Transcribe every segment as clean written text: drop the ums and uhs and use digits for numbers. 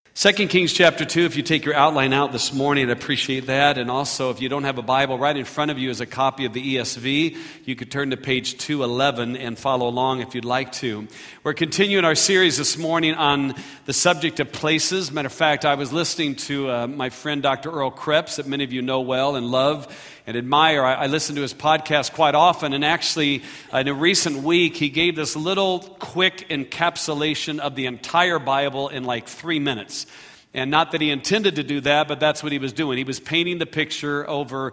2 Kings chapter 2, if you take your outline out this morning, I'd appreciate that. And also, if you don't have a Bible, right in front of you is a copy of the ESV. You could turn to page 211 and follow along if you'd like to. We're continuing our series this morning on the subject of places. Matter of fact, I was listening to my friend Dr. Earl Krebs, that many of you know well and love and admire. I listen to his podcast quite often, and actually, in a recent week, he gave this little quick encapsulation of the entire Bible in like 3 minutes. And not that he intended to do that, but that's what he was doing. He was painting the picture over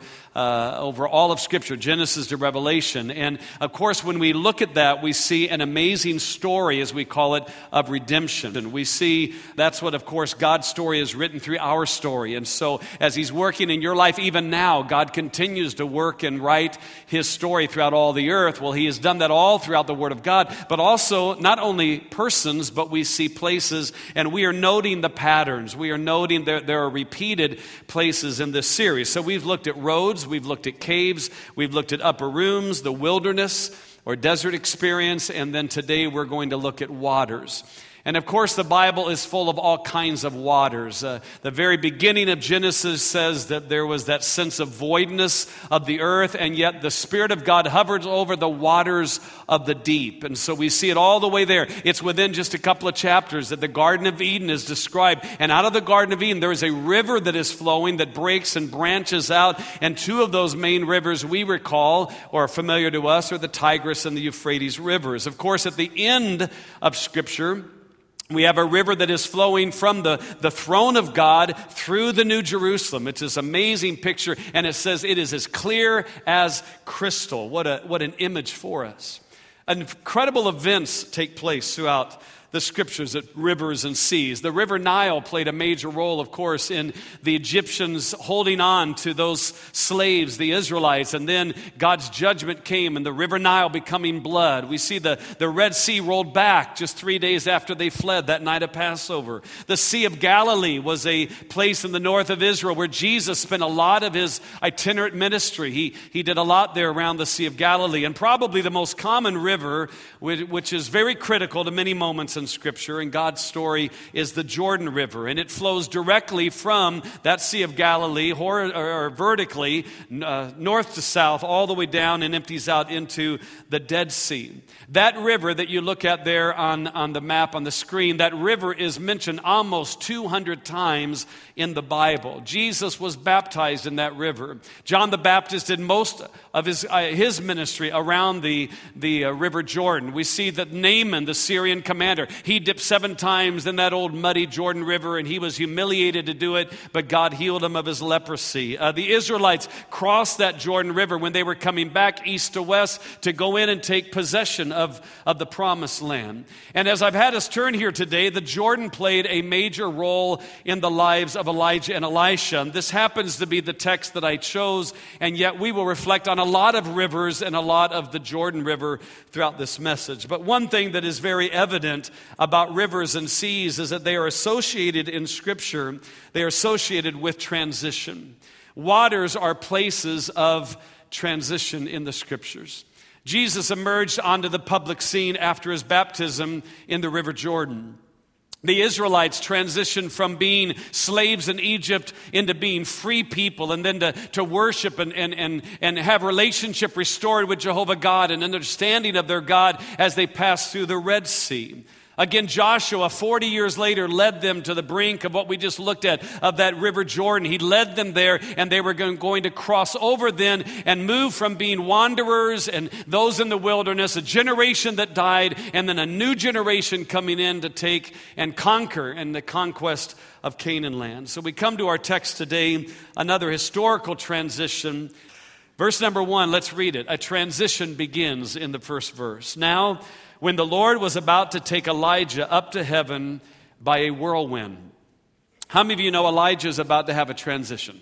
all of Scripture, Genesis to Revelation. And of course, when we look at that, we see an amazing story, as we call it, of redemption. And we see that's what, of course, God's story is written through our story. And so as He's working in your life, even now, God continues to work and write His story throughout all the earth. Well, He has done that all throughout the Word of God, but also not only persons, but we see places, and we are noting the patterns. We are noting there are repeated places in this series. So we've looked at roads, we've looked at caves, we've looked at upper rooms, the wilderness or desert experience, and then today we're going to look at waters. And of course, the Bible is full of all kinds of waters. The very beginning of Genesis says that there was that sense of voidness of the earth, and yet the Spirit of God hovers over the waters of the deep. And so we see it all the way there. It's within just a couple of chapters that the Garden of Eden is described. And out of the Garden of Eden, there is a river that is flowing that breaks and branches out. And two of those main rivers we recall, or are familiar to us, are the Tigris and the Euphrates rivers. Of course, at the end of Scripture, we have a river that is flowing from the throne of God through the New Jerusalem. It's this amazing picture, and it says it is as clear as crystal. What an image for us. Incredible events take place throughout the Scriptures at rivers and seas. The River Nile played a major role, of course, in the Egyptians holding on to those slaves, the Israelites, and then God's judgment came and the River Nile becoming blood. We see the Red Sea rolled back just 3 days after they fled that night of Passover. The Sea of Galilee was a place in the north of Israel where Jesus spent a lot of His itinerant ministry. He did a lot there around the Sea of Galilee. And probably the most common river, which is very critical to many moments in Scripture and God's story, is the Jordan River, and it flows directly from that Sea of Galilee or vertically north to south all the way down and empties out into the Dead Sea. That river that you look at there on the map on the screen, that river is mentioned almost 200 times in the Bible. Jesus was baptized in that river. John the Baptist did most of his ministry around the River Jordan. We see that Naaman, the Syrian commander, he dipped 7 times in that old muddy Jordan River, and he was humiliated to do it, but God healed him of his leprosy. The Israelites crossed that Jordan River when they were coming back east to west to go in and take possession of the promised land. And as I've had us turn here today, the Jordan played a major role in the lives of Elijah and Elisha. And this happens to be the text that I chose, and yet we will reflect on a lot of rivers and a lot of the Jordan River throughout this message. But one thing that is very evident about rivers and seas is that they are associated in Scripture, they are associated with transition. Waters are places of transition in the Scriptures. Jesus emerged onto the public scene after His baptism in the River Jordan. The Israelites transitioned from being slaves in Egypt into being free people, and then to worship and have relationship restored with Jehovah God and understanding of their God as they passed through the Red Sea. Again, Joshua, 40 years later, led them to the brink of what we just looked at, of that River Jordan. He led them there, and they were going to cross over then and move from being wanderers and those in the wilderness, a generation that died, and then a new generation coming in to take and conquer in the conquest of Canaan land. So we come to our text today, another historical transition. Verse number 1, let's read it. A transition begins in the first verse. Now, when the Lord was about to take Elijah up to heaven by a whirlwind. How many of you know Elijah is about to have a transition?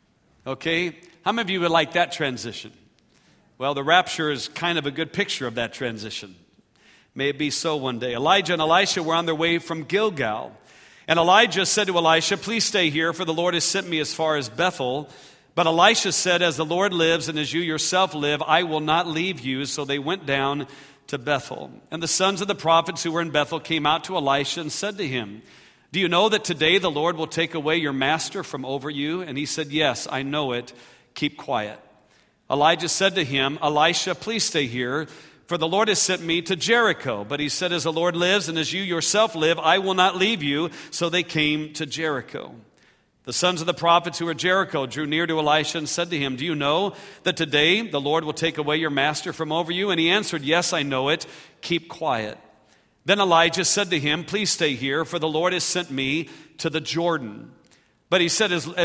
Okay? How many of you would like that transition? Well, the rapture is kind of a good picture of that transition. May it be so one day. Elijah and Elisha were on their way from Gilgal. And Elijah said to Elisha, "Please stay here, for the Lord has sent me as far as Bethel." But Elisha said, "As the Lord lives and as you yourself live, I will not leave you." So they went down to Bethel. And the sons of the prophets who were in Bethel came out to Elisha and said to him, Do you know that today the Lord will take away your master from over you? And he said, yes, I know it. Keep quiet. Elijah said to him, Elisha, please stay here, for the Lord has sent me to Jericho. But he said, as the Lord lives and as you yourself live, I will not leave you. So they came to Jericho. The sons of the prophets who were at Jericho drew near to Elisha and said to him, do you know that today the Lord will take away your master from over you? And he answered, yes, I know it. Keep quiet. Then Elijah said to him, please stay here, for the Lord has sent me to the Jordan. But he said, as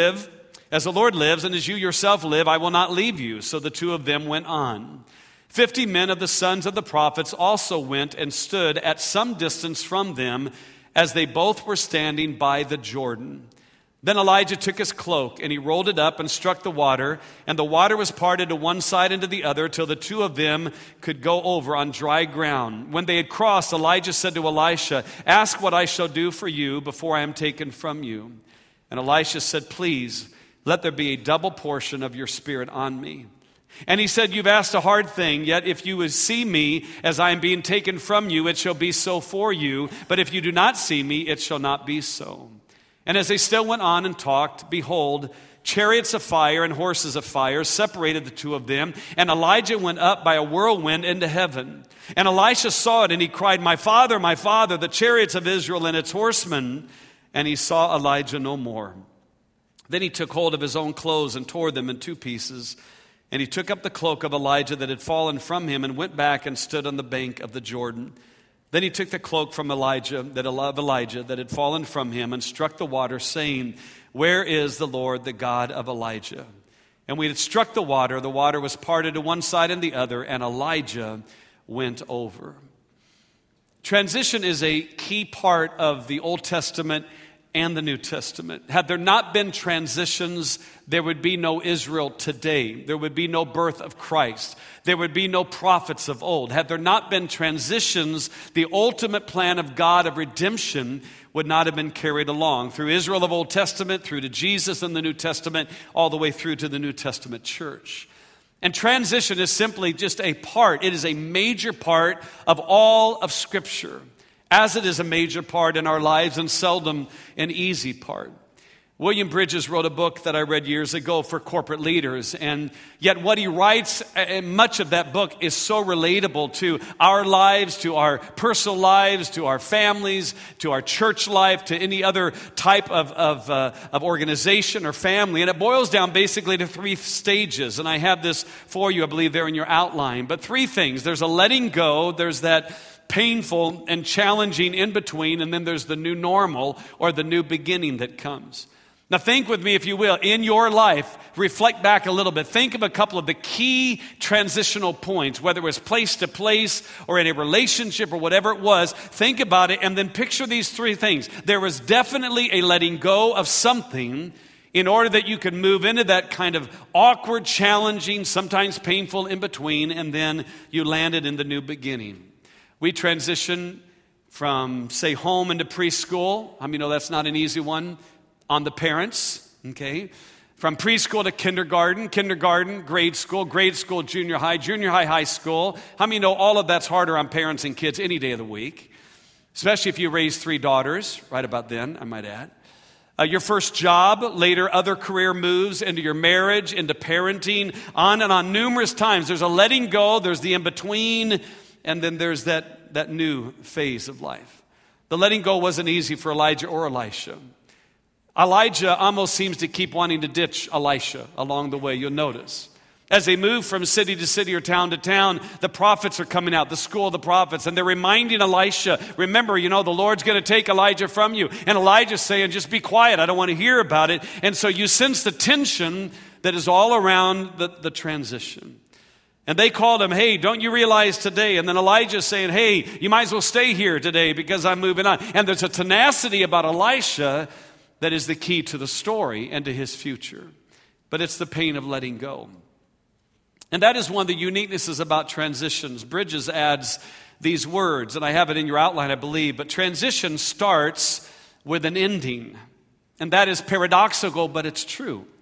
the Lord lives and as you yourself live, I will not leave you. So the two of them went on. 50 men of the sons of the prophets also went and stood at some distance from them as they both were standing by the Jordan. Then Elijah took his cloak, and he rolled it up and struck the water, and the water was parted to one side and to the other till the two of them could go over on dry ground. When they had crossed, Elijah said to Elisha, ask what I shall do for you before I am taken from you. And Elisha said, please, let there be a double portion of your spirit on me. And he said, you've asked a hard thing, yet if you would see me as I am being taken from you, it shall be so for you. But if you do not see me, it shall not be so. And as they still went on and talked, behold, chariots of fire and horses of fire separated the two of them. And Elijah went up by a whirlwind into heaven. And Elisha saw it, and he cried, my father, the chariots of Israel and its horsemen. And he saw Elijah no more. Then he took hold of his own clothes and tore them in two pieces. And he took up the cloak of Elijah that had fallen from him and went back and stood on the bank of the Jordan. Then he took the cloak from Elijah that had fallen from him and struck the water, saying, where is the Lord, the God of Elijah? And when he had struck the water was parted to one side and the other, and Elijah went over. Transition is a key part of the Old Testament and the New Testament. Had there not been transitions, there would be no Israel today. There would be no birth of Christ. There would be no prophets of old. Had there not been transitions, the ultimate plan of God of redemption would not have been carried along through Israel of Old Testament, through to Jesus in the New Testament, all the way through to the New Testament church. And transition is simply just a part. It is a major part of all of Scripture, as it is a major part in our lives and seldom an easy part. William Bridges wrote a book that I read years ago for corporate leaders, and yet what he writes, much of that book is so relatable to our lives, to our personal lives, to our families, to our church life, to any other type of organization or family. And it boils down basically to three stages, and I have this for you, I believe, there in your outline. But three things. There's a letting go, there's that painful and challenging in between, and then there's the new normal or the new beginning that comes. Now think with me, if you will, in your life, reflect back a little bit. Think of a couple of the key transitional points, whether it was place to place or in a relationship or whatever it was. Think about it and then picture these three things. There was definitely a letting go of something in order that you could move into that kind of awkward, challenging, sometimes painful in between, and then you landed in the new beginning. We transition from, say, home into preschool. I mean, that's not an easy one on the parents, okay? From preschool to kindergarten, grade school, junior high, high school. How many know all of that's harder on parents and kids any day of the week? Especially if you raise 3 daughters, right about then, I might add. Your first job, later other career moves, into your marriage, into parenting, on and on numerous times. There's a letting go, there's the in-between, and then there's that new phase of life. The letting go wasn't easy for Elijah or Elisha. Elijah almost seems to keep wanting to ditch Elisha along the way, you'll notice. As they move from city to city or town to town, the prophets are coming out, the school of the prophets, and they're reminding Elisha, remember, the Lord's going to take Elijah from you. And Elijah's saying, just be quiet, I don't want to hear about it. And so you sense the tension that is all around the transition. And they called him, hey, don't you realize today? And then Elijah's saying, hey, you might as well stay here today because I'm moving on. And there's a tenacity about Elisha that is the key to the story and to his future. But it's the pain of letting go. And that is one of the uniquenesses about transitions. Bridges adds these words, and I have it in your outline, I believe, but transition starts with an ending. And that is paradoxical, but it's true.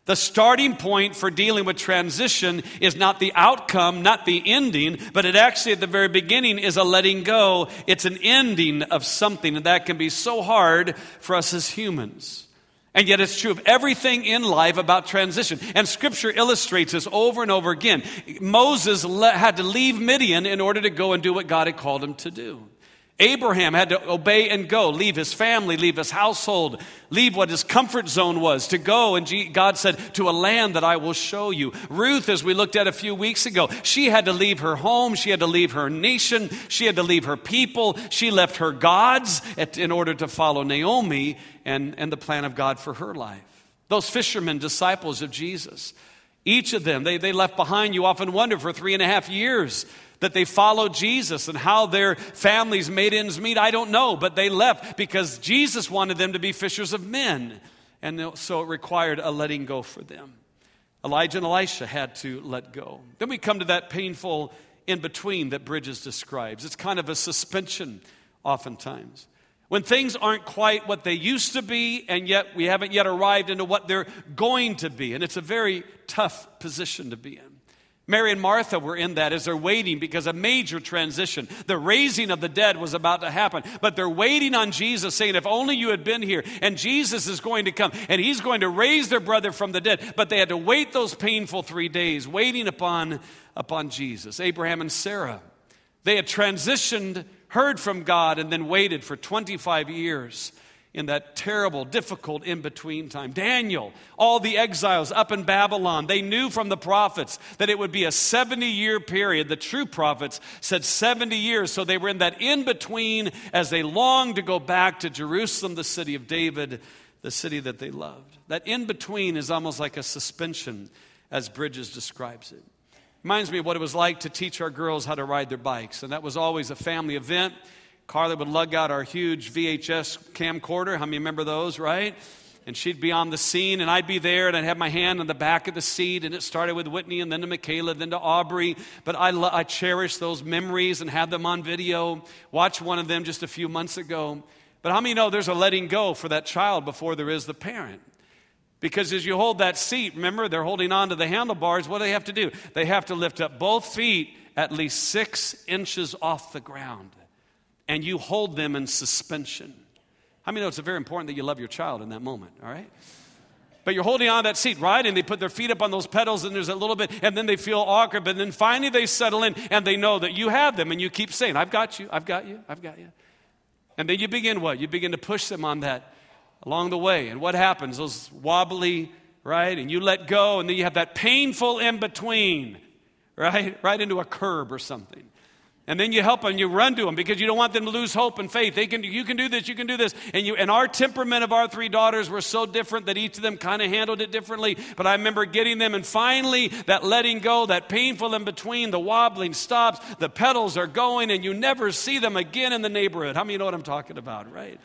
The starting point for dealing with transition is not the outcome, not the ending, but it actually at the very beginning is a letting go. It's an ending of something, and that can be so hard for us as humans. And yet it's true of everything in life about transition. And Scripture illustrates this over and over again. Moses had to leave Midian in order to go and do what God had called him to do. Abraham had to obey and go, leave his family, leave his household, leave what his comfort zone was, to go, and God said, to a land that I will show you. Ruth, as we looked at a few weeks ago, she had to leave her home, she had to leave her nation, she had to leave her people, she left her gods in order to follow Naomi and the plan of God for her life. Those fishermen, disciples of Jesus, each of them, they left behind, you often wonder, for 3.5 years, that they followed Jesus, and how their families made ends meet, I don't know. But they left because Jesus wanted them to be fishers of men. And so it required a letting go for them. Elijah and Elisha had to let go. Then we come to that painful in-between that Bridges describes. It's kind of a suspension oftentimes. When things aren't quite what they used to be, and yet we haven't yet arrived into what they're going to be. And it's a very tough position to be in. Mary and Martha were in that as they're waiting because a major transition. The raising of the dead was about to happen. But they're waiting on Jesus, saying, if only you had been here. And Jesus is going to come, and he's going to raise their brother from the dead. But they had to wait those painful 3 days, waiting upon Jesus. Abraham and Sarah, they had transitioned, heard from God, and then waited for 25 years in that terrible, difficult in-between time. Daniel, all the exiles up in Babylon, they knew from the prophets that it would be a 70-year period. The true prophets said 70 years, so they were in that in-between as they longed to go back to Jerusalem, the city of David, the city that they loved. That in-between is almost like a suspension, as Bridges describes it. Reminds me of what it was like to teach our girls how to ride their bikes, and that was always a family event. Carly would lug out our huge VHS camcorder. How many remember those, right? And she'd be on the scene, and I'd be there, and I'd have my hand on the back of the seat, and it started with Whitney, and then to Michaela, then to Aubrey. But I cherish those memories and have them on video. Watched one of them just a few months ago. But how many know there's a letting go for that child before there is the parent? Because as you hold that seat, remember, they're holding on to the handlebars. What do they have to do? They have to lift up both feet at least 6 inches off the ground. And you hold them in suspension. How many know it's very important that you love your child in that moment, all right? But you're holding on to that seat, right? And they put their feet up on those pedals, and there's a little bit, and then they feel awkward, but then finally they settle in, and they know that you have them, and you keep saying, I've got you, I've got you, I've got you. And then you begin what? You begin to push them on that along the way. And what happens? Those wobbly, right? And you let go, and then you have that painful in-between, right? Right into a curb or something. And then you help them, you run to them because you don't want them to lose hope and faith. You can do this, you can do this. And our temperament of our 3 daughters were so different that each of them kind of handled it differently. But I remember getting them, and finally that letting go, that painful in between, the wobbling stops, the pedals are going, and you never see them again in the neighborhood. How many know what I'm talking about, right?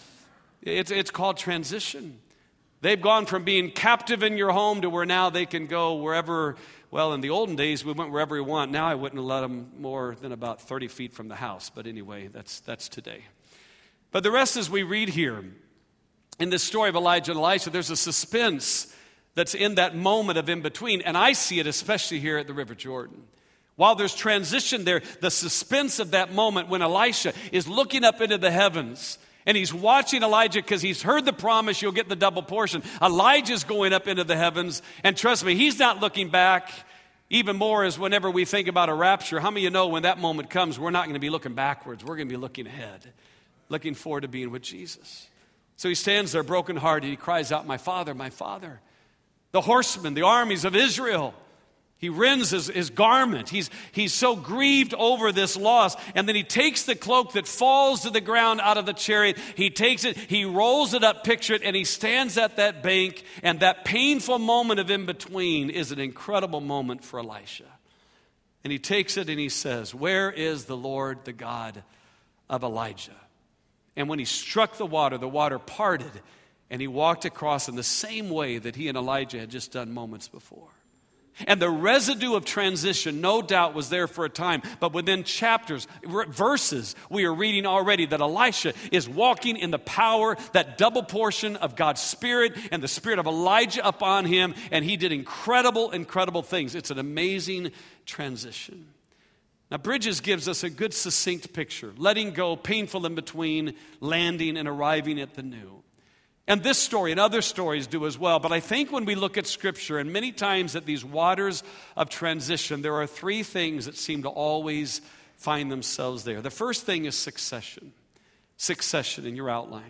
It's called transition. They've gone from being captive in your home to where now they can go wherever. Well, in the olden days, we went wherever we want. Now I wouldn't have let them more than about 30 feet from the house. But anyway, that's today. But the rest, as we read here, in this story of Elijah and Elisha, there's a suspense that's in that moment of in-between. And I see it especially here at the River Jordan. While there's transition there, the suspense of that moment when Elisha is looking up into the heavens, and he's watching Elijah because he's heard the promise you'll get the double portion. Elijah's going up into the heavens. And trust me, he's not looking back. Even more is whenever we think about a rapture. How many of you know when that moment comes, we're not going to be looking backwards. We're going to be looking ahead. Looking forward to being with Jesus. So he stands there brokenhearted. He cries out, my Father, my Father. The horsemen, the armies of Israel. He rends his garment. He's so grieved over this loss. And then he takes the cloak that falls to the ground out of the chariot. He takes it, he rolls it up, picture it, and he stands at that bank. And that painful moment of in-between is an incredible moment for Elisha. And he takes it and he says, where is the Lord, the God of Elijah? And when he struck the water parted. And he walked across in the same way that he and Elijah had just done moments before. And the residue of transition, no doubt, was there for a time. But within chapters, verses, we are reading already that Elisha is walking in the power, that double portion of God's Spirit and the Spirit of Elijah upon him. And he did incredible, incredible things. It's an amazing transition. Now, Bridges gives us a good, succinct picture. Letting go, painful in between, landing and arriving at the new. And this story and other stories do as well. But I think when we look at Scripture, and many times at these waters of transition, there are three things that seem to always find themselves there. The first thing is succession. Succession in your outline.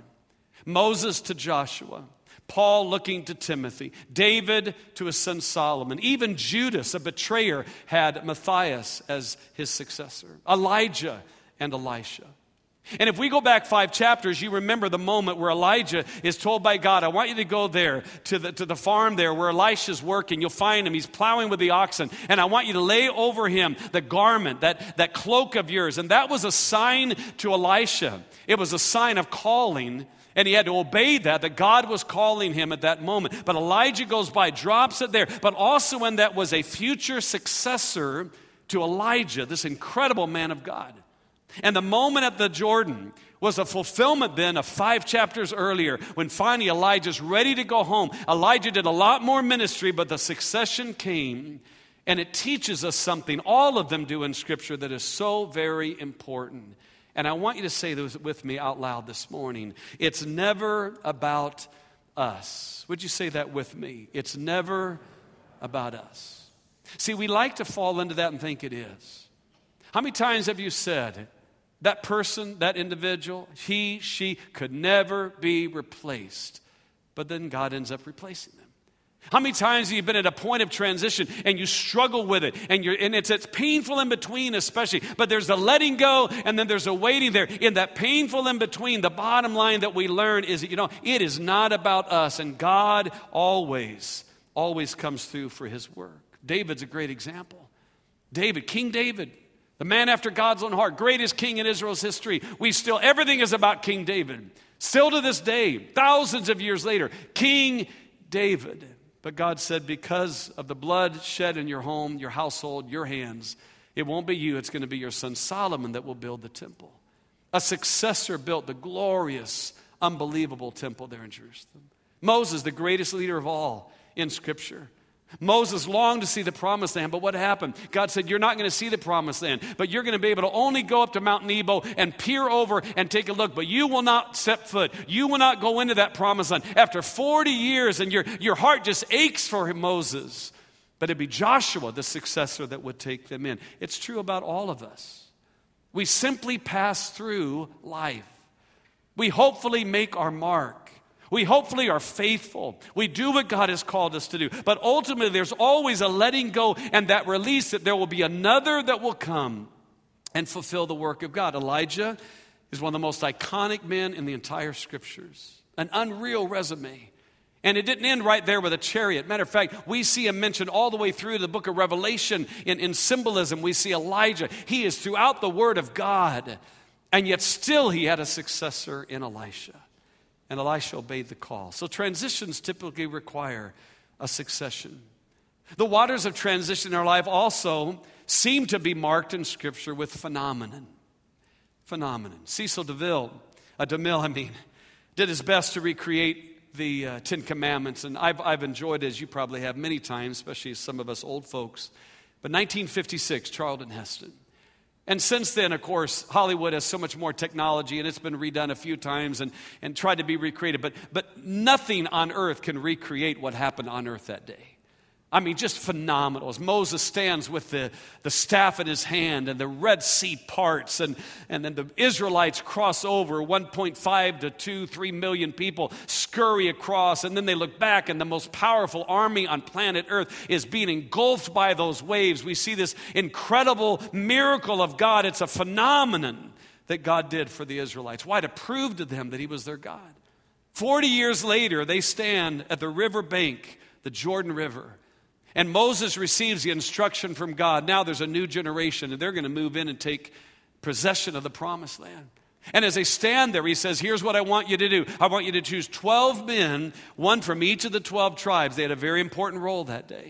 Moses to Joshua. Paul looking to Timothy. David to his son Solomon. Even Judas, a betrayer, had Matthias as his successor. Elijah and Elisha. And if we go back 5 chapters, you remember the moment where Elijah is told by God, I want you to go there to the farm there where Elisha's working. You'll find him. He's plowing with the oxen. And I want you to lay over him the garment, that cloak of yours. And that was a sign to Elisha. It was a sign of calling. And he had to obey that God was calling him at that moment. But Elijah goes by, drops it there. But also when that was a future successor to Elijah, this incredible man of God. And the moment at the Jordan was a fulfillment then of 5 chapters earlier when finally Elijah's ready to go home. Elijah did a lot more ministry, but the succession came, and it teaches us something, all of them do in Scripture, that is so very important. And I want you to say this with me out loud this morning. It's never about us. Would you say that with me? It's never about us. See, we like to fall into that and think it is. How many times have you said, that person, that individual, he, she could never be replaced. But then God ends up replacing them. How many times have you been at a point of transition and you struggle with it and it's painful in between especially, but there's a letting go and then there's a waiting there. In that painful in between, the bottom line that we learn is that, it is not about us, and God always comes through for his work. David's a great example. King David. The man after God's own heart, greatest king in Israel's history. Everything is about King David. Still to this day, thousands of years later, King David. But God said, because of the blood shed in your home, your household, your hands, it won't be you, it's going to be your son Solomon that will build the temple. A successor built the glorious, unbelievable temple there in Jerusalem. Moses, the greatest leader of all in Scripture. Moses longed to see the promised land, but what happened? God said, you're not going to see the promised land, but you're going to be able to only go up to Mount Nebo and peer over and take a look, but you will not step foot. You will not go into that promised land. After 40 years, and your heart just aches for Moses, but it'd be Joshua, the successor, that would take them in. It's true about all of us. We simply pass through life. We hopefully make our mark. We hopefully are faithful. We do what God has called us to do. But ultimately, there's always a letting go and that release that there will be another that will come and fulfill the work of God. Elijah is one of the most iconic men in the entire Scriptures. An unreal resume. And it didn't end right there with a chariot. Matter of fact, we see him mentioned all the way through the book of Revelation in symbolism. We see Elijah. He is throughout the Word of God. And yet still he had a successor in Elisha. And Elisha obeyed the call. So transitions typically require a succession. The waters of transition in our life also seem to be marked in Scripture with phenomenon. Cecil DeMille, did his best to recreate the 10 Commandments. And I've enjoyed it, as you probably have, many times, especially some of us old folks. But 1956, Charlton Heston. And since then, of course, Hollywood has so much more technology, and it's been redone a few times and tried to be recreated. But nothing on earth can recreate what happened on earth that day. I mean, just phenomenal. As Moses stands with the staff in his hand and the Red Sea parts and then the Israelites cross over, 1.5 to 2, 3 million people scurry across, and then they look back and the most powerful army on planet Earth is being engulfed by those waves. We see this incredible miracle of God. It's a phenomenon that God did for the Israelites. Why? To prove to them that He was their God. 40 years later, they stand at the river bank, the Jordan River. And Moses receives the instruction from God. Now there's a new generation, and they're going to move in and take possession of the promised land. And as they stand there, he says, here's what I want you to do. I want you to choose 12 men, one from each of the 12 tribes. They had a very important role that day.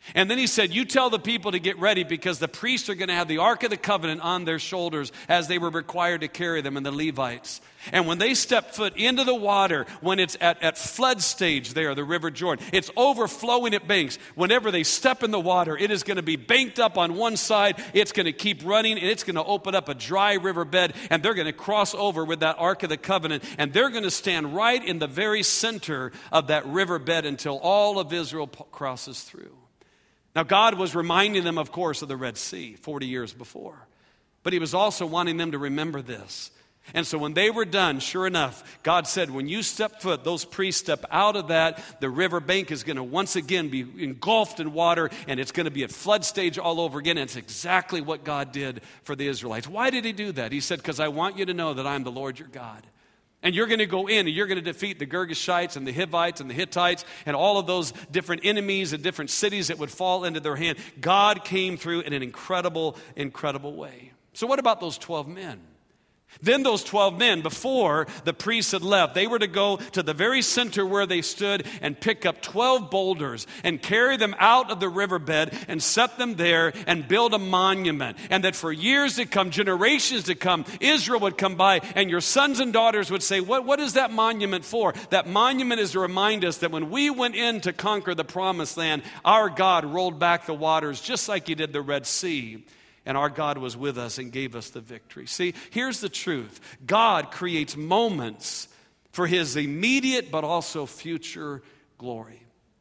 And then he said, you tell the people to get ready because the priests are going to have the Ark of the Covenant on their shoulders as they were required to carry them, and the Levites. And when they step foot into the water, when it's at flood stage there, the River Jordan, it's overflowing at banks. Whenever they step in the water, it is going to be banked up on one side. It's going to keep running, and it's going to open up a dry riverbed, and they're going to cross over with that Ark of the Covenant, and they're going to stand right in the very center of that riverbed until all of Israel crosses through. Now, God was reminding them, of course, of the Red Sea 40 years before. But he was also wanting them to remember this. And so when they were done, sure enough, God said, when you step foot, those priests step out of that, the river bank is going to once again be engulfed in water, and it's going to be at flood stage all over again. And it's exactly what God did for the Israelites. Why did he do that? He said, because I want you to know that I'm the Lord your God. And you're going to go in and you're going to defeat the Girgashites and the Hivites and the Hittites and all of those different enemies and different cities that would fall into their hand. God came through in an incredible, incredible way. So what about those 12 men? Then those 12 men, before the priests had left, they were to go to the very center where they stood and pick up 12 boulders and carry them out of the riverbed and set them there and build a monument. And that for years to come, generations to come, Israel would come by and your sons and daughters would say, what is that monument for? That monument is to remind us that when we went in to conquer the promised land, our God rolled back the waters just like he did the Red Sea. And our God was with us and gave us the victory. See, here's the truth. God creates moments for his immediate but also future glory.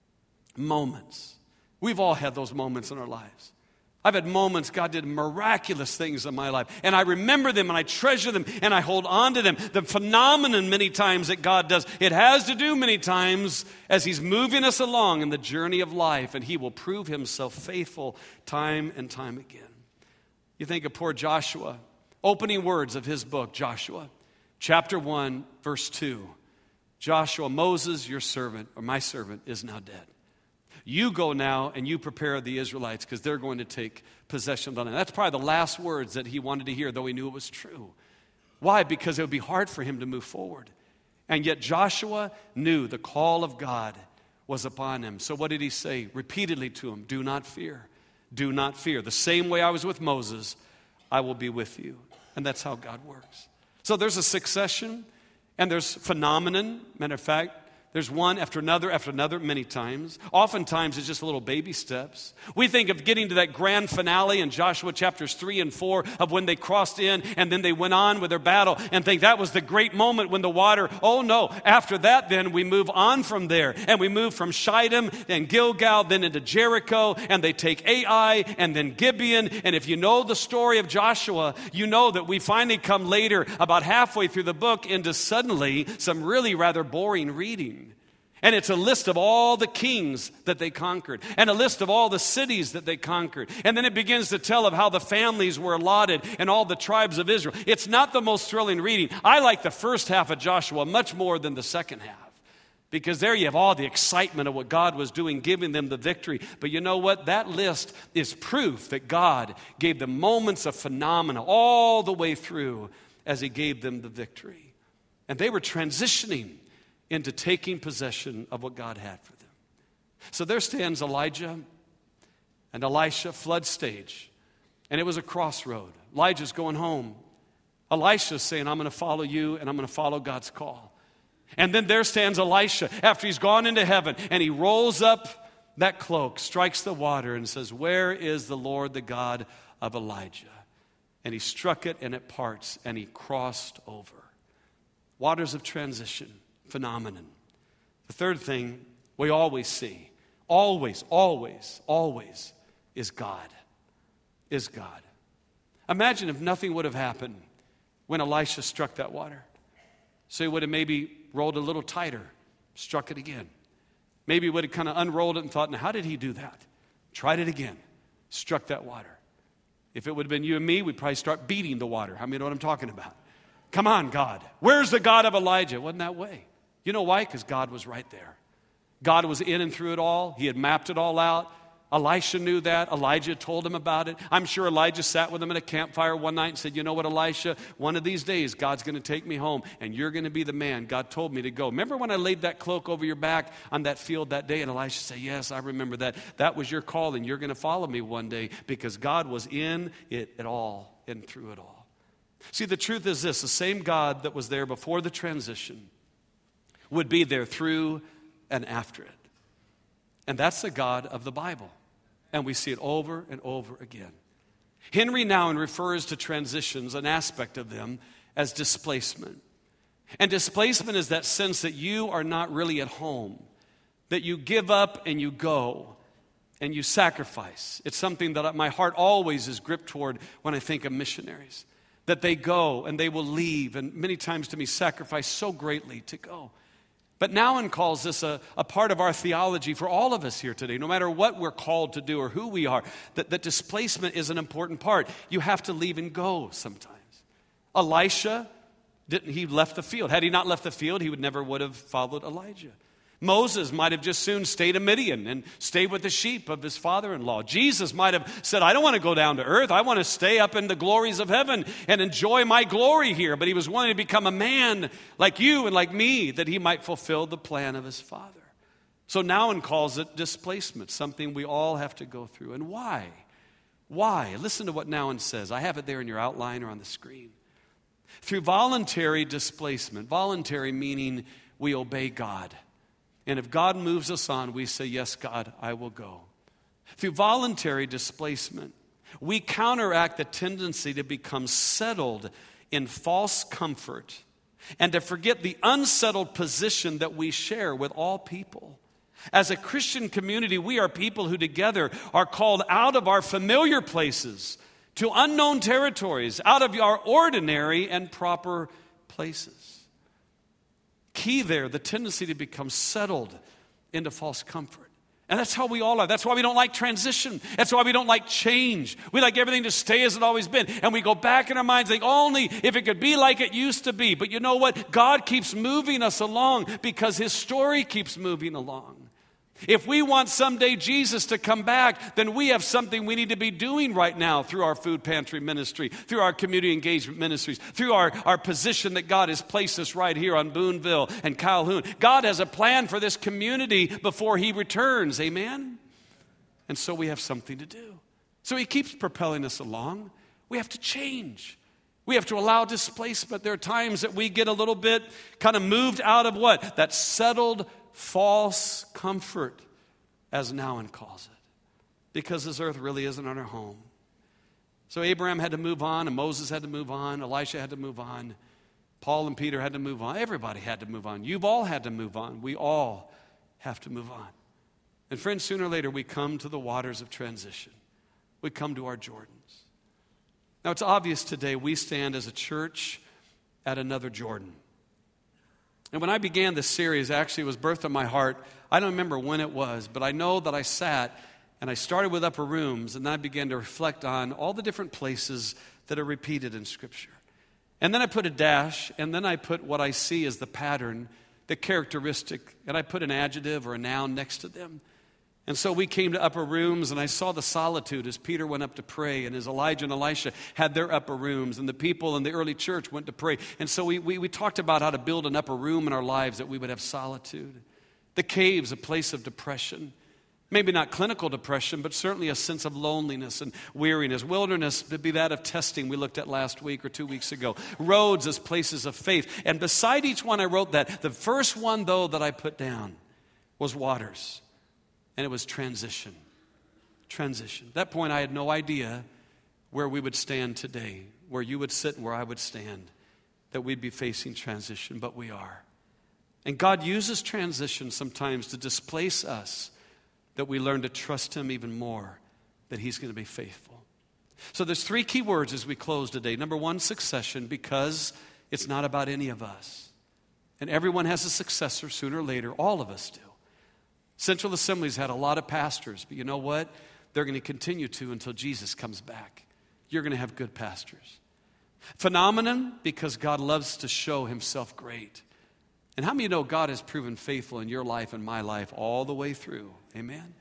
Moments. We've all had those moments in our lives. I've had moments God did miraculous things in my life. And I remember them and I treasure them and I hold on to them. The phenomenon many times that God does, it has to do many times as he's moving us along in the journey of life. And he will prove himself faithful time and time again. You think of poor Joshua, opening words of his book, Joshua, chapter 1, verse 2. Joshua, Moses, your servant, or my servant, is now dead. You go now and you prepare the Israelites because they're going to take possession of the land. That's probably the last words that he wanted to hear, though he knew it was true. Why? Because it would be hard for him to move forward. And yet Joshua knew the call of God was upon him. So what did he say repeatedly to him? Do not fear. Do not fear. The same way I was with Moses, I will be with you. And that's how God works. So there's a succession and there's phenomenon. Matter of fact, there's one after another many times. Oftentimes it's just little baby steps. We think of getting to that grand finale in Joshua chapters 3 and 4 of when they crossed in and then they went on with their battle and think that was the great moment when the water, oh no. After that then we move on from there and we move from Shittim and Gilgal then into Jericho and they take Ai and then Gibeon. And if you know the story of Joshua, you know that we finally come later about halfway through the book into suddenly some really rather boring reading. And it's a list of all the kings that they conquered and a list of all the cities that they conquered. And then it begins to tell of how the families were allotted and all the tribes of Israel. It's not the most thrilling reading. I like the first half of Joshua much more than the second half because there you have all the excitement of what God was doing, giving them the victory. But you know what? That list is proof that God gave them moments of phenomena all the way through as he gave them the victory. And they were transitioning into taking possession of what God had for them. So there stands Elijah and Elisha, flood stage. And it was a crossroad. Elijah's going home. Elisha's saying, I'm going to follow you and I'm going to follow God's call. And then there stands Elisha after he's gone into heaven and he rolls up that cloak, strikes the water and says, where is the Lord, the God of Elijah? And he struck it and it parts and he crossed over. Waters of transition. Phenomenon. The third thing we always see, always, is God. Is God. Imagine if nothing would have happened when Elisha struck that water. So he would have maybe rolled a little tighter, struck it again. Maybe he would have kind of unrolled it and thought, now how did he do that? Tried it again, struck that water. If it would have been you and me, we'd probably start beating the water. How many know what I'm talking about? Come on, God. Where's the God of Elijah? It wasn't that way. You know why? Because God was right there. God was in and through it all. He had mapped it all out. Elisha knew that. Elijah told him about it. I'm sure Elijah sat with him at a campfire one night and said, you know what, Elisha, one of these days God's going to take me home and you're going to be the man God told me to go. Remember when I laid that cloak over your back on that field that day? And Elisha said, yes, I remember that. That was your call and you're going to follow me one day because God was in it at all and through it all. See, the truth is this, the same God that was there before the transition would be there through and after it. And that's the God of the Bible. And we see it over and over again. Henry Nouwen refers to transitions, an aspect of them, as displacement. And displacement is that sense that you are not really at home, that you give up and you go and you sacrifice. It's something that my heart always is gripped toward when I think of missionaries, that they go and they will leave and many times to me sacrifice so greatly to go. But Nouwen calls this a part of our theology for all of us here today, no matter what we're called to do or who we are, that displacement is an important part. You have to leave and go sometimes. Elisha, he left the field. Had he not left the field, he would have followed Elijah. Moses might have just soon stayed in Midian and stayed with the sheep of his father-in-law. Jesus might have said, I don't want to go down to earth. I want to stay up in the glories of heaven and enjoy my glory here. But he was wanting to become a man like you and like me, that he might fulfill the plan of his Father. So Nouwen calls it displacement, something we all have to go through. And why? Why? Listen to what Nouwen says. I have it there in your outline or on the screen. Through voluntary displacement, voluntary meaning we obey God. And if God moves us on, we say, yes, God, I will go. Through voluntary displacement, we counteract the tendency to become settled in false comfort and to forget the unsettled position that we share with all people. As a Christian community, we are people who together are called out of our familiar places to unknown territories, out of our ordinary and proper places. Key there, the tendency to become settled into false comfort. And that's how we all are. That's why we don't like transition. That's why we don't like change. We like everything to stay as it always been. And we go back in our minds and think, only if it could be like it used to be. But you know what? God keeps moving us along because his story keeps moving along. If we want someday Jesus to come back, then we have something we need to be doing right now through our food pantry ministry, through our community engagement ministries, through our position that God has placed us right here on Boonville and Calhoun. God has a plan for this community before he returns, amen? And so we have something to do. So he keeps propelling us along. We have to change. We have to allow displacement. There are times that we get a little bit kind of moved out of what? That settled false comfort, as Nouwen calls it, because this earth really isn't our home. So Abraham had to move on, and Moses had to move on, Elisha had to move on, Paul and Peter had to move on, everybody had to move on. You've all had to move on. We all have to move on. And friends, sooner or later we come to the waters of transition. We come to our Jordans. Now it's obvious today we stand as a church at another Jordan. And when I began this series, actually it was birthed in my heart. I don't remember when it was, but I know that I sat and I started with upper rooms and then I began to reflect on all the different places that are repeated in Scripture. And then I put a dash, and then I put what I see as the pattern, the characteristic, and I put an adjective or a noun next to them. And so we came to upper rooms, and I saw the solitude as Peter went up to pray, and as Elijah and Elisha had their upper rooms, and the people in the early church went to pray. And so we talked about how to build an upper room in our lives that we would have solitude. The cave's a place of depression. Maybe not clinical depression, but certainly a sense of loneliness and weariness. Wilderness would be that of testing we looked at last week or 2 weeks ago. Roads as places of faith. And beside each one I wrote that. The first one, though, that I put down was waters. And it was transition. Transition. At that point, I had no idea where we would stand today, where you would sit and where I would stand, that we'd be facing transition, but we are. And God uses transition sometimes to displace us, that we learn to trust him even more, that he's going to be faithful. So there's 3 key words as we close today. Number 1, succession, because it's not about any of us. And everyone has a successor sooner or later. All of us do. Central Assembly's had a lot of pastors, but you know what? They're going to continue to until Jesus comes back. You're going to have good pastors. Phenomenon, because God loves to show himself great. And how many know God has proven faithful in your life and my life all the way through? Amen?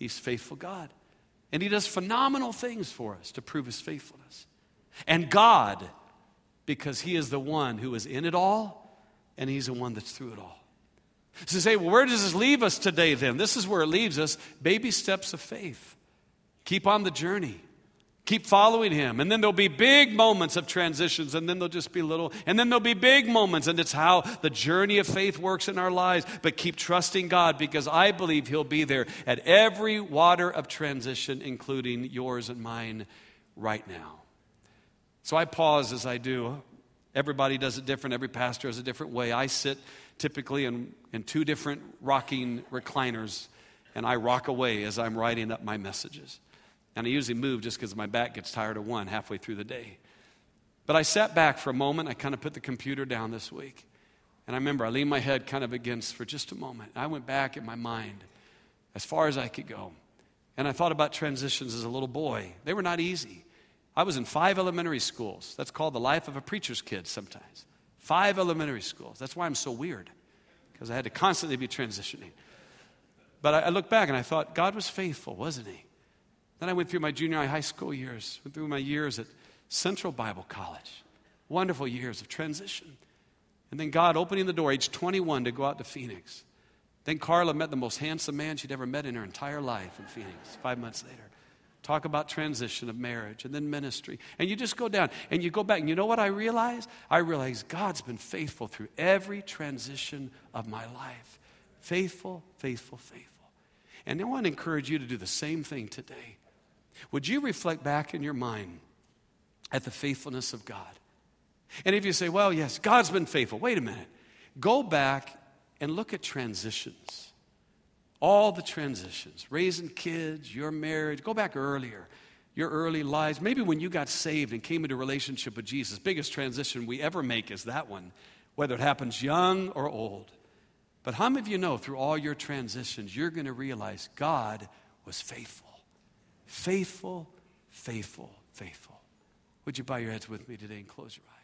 He's faithful God. And he does phenomenal things for us to prove his faithfulness. And God, because he is the one who is in it all, and he's the one that's through it all. So you say, well, where does this leave us today then? This is where it leaves us. Baby steps of faith. Keep on the journey. Keep following him. And then there'll be big moments of transitions, and then there'll just be little, and then there'll be big moments, and it's how the journey of faith works in our lives. But keep trusting God, because I believe he'll be there at every water of transition, including yours and mine right now. So I pause as I do. Everybody does it different. Every pastor has a different way. I sit typically in two different rocking recliners, and I rock away as I'm writing up my messages. And I usually move just because my back gets tired of one halfway through the day. But I sat back for a moment. I kind of put the computer down this week. And I remember I leaned my head kind of against for just a moment. I went back in my mind as far as I could go. And I thought about transitions as a little boy. They were not easy. I was in 5 elementary schools. That's called the life of a preacher's kid sometimes. 5 elementary schools. That's why I'm so weird, because I had to constantly be transitioning. But I look back and I thought, God was faithful, wasn't he? Then I went through my junior high school years, went through my years at Central Bible College. Wonderful years of transition. And then God opening the door, age 21, to go out to Phoenix. Then Carla met the most handsome man she'd ever met in her entire life in Phoenix, 5 months later. Talk about transition of marriage and then ministry. And you just go down and you go back. And you know what I realized? I realized God's been faithful through every transition of my life. Faithful, faithful, faithful. And I want to encourage you to do the same thing today. Would you reflect back in your mind at the faithfulness of God? And if you say, well, yes, God's been faithful. Wait a minute. Go back and look at transitions. All the transitions, raising kids, your marriage, go back earlier, your early lives. Maybe when you got saved and came into a relationship with Jesus, biggest transition we ever make is that one, whether it happens young or old. But how many of you know through all your transitions, you're going to realize God was faithful. Faithful, faithful, faithful. Would you bow your heads with me today and close your eyes?